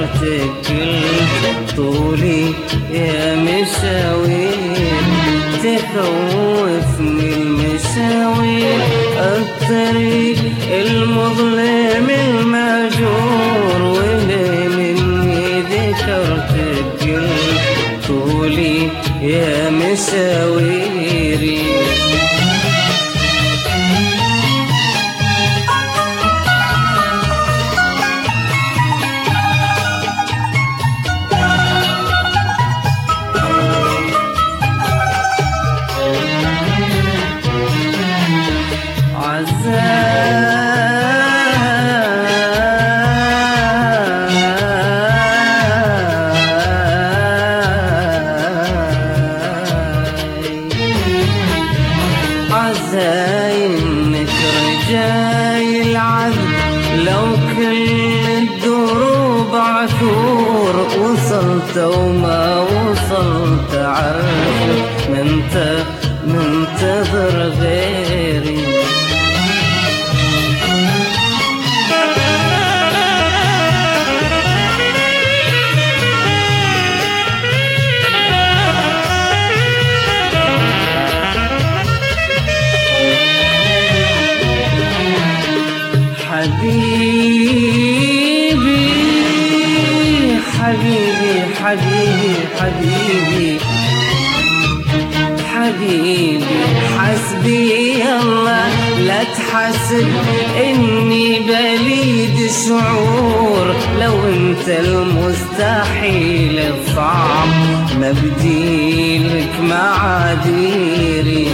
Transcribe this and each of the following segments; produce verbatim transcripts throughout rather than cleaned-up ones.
ذكرتك قلت طولي يا مشاوير، تخوفني المشاوير الطريق المظلم المهجور، وليه مني ذكرتك قلت طولي يا مشاويري. عزايمك رجاي العذب لو كل الدروب عثور، وصلت وما وصلت عرفت منت منتظر غيري. حبيبي حبيبي حبيبي حبيبي حبيبي حسبي الله، لا تحسب اني بليد شعور، لو انت المستحيل الصعب ما بديلك معاذيري.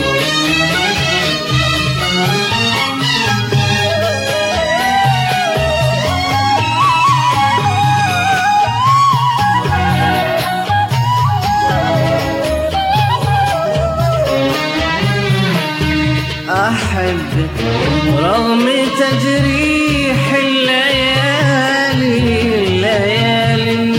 أحبك رغم تجريح الليالي الليالي،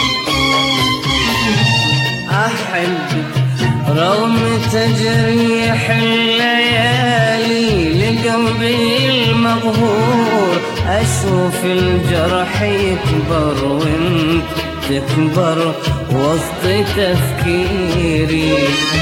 أحبك رغم تجريح الليالي، لقلبي المقهور أشوف الجرح يكبر وانت تكبر وسط تفكيري.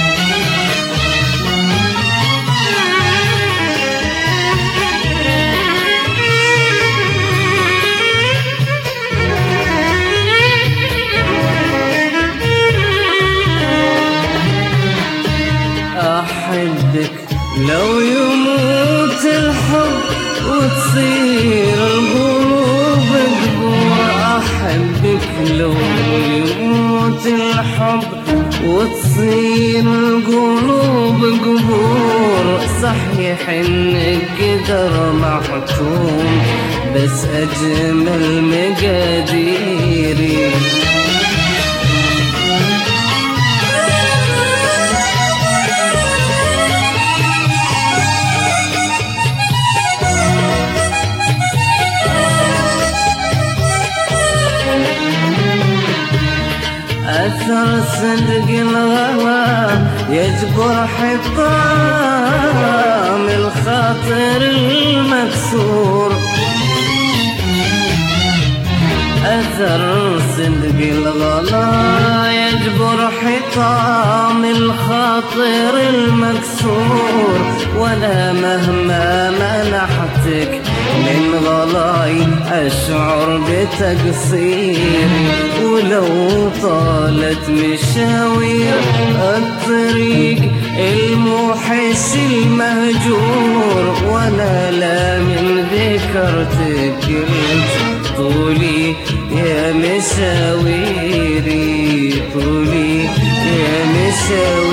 أحبك لو يموت الحب وتصير القلوب قبور، أحبك لو يموت الحب وتصير القلوب قبور، صحيح إنك قدر محتوم بس أجمل مقاديري. أثر صدق الغلا يجبر حطام الخاطر المكسور، أثر صدق الغلا يجبر حطام الخاطر المكسور، ولا مهما منحتك من غلاي أشعر بتقصيري، ولو طالت مشاوير الطريق الموحش المهجور، ولا لا من ذكرتك قلت طولي يا مشاويري، طولي يا مشاويري.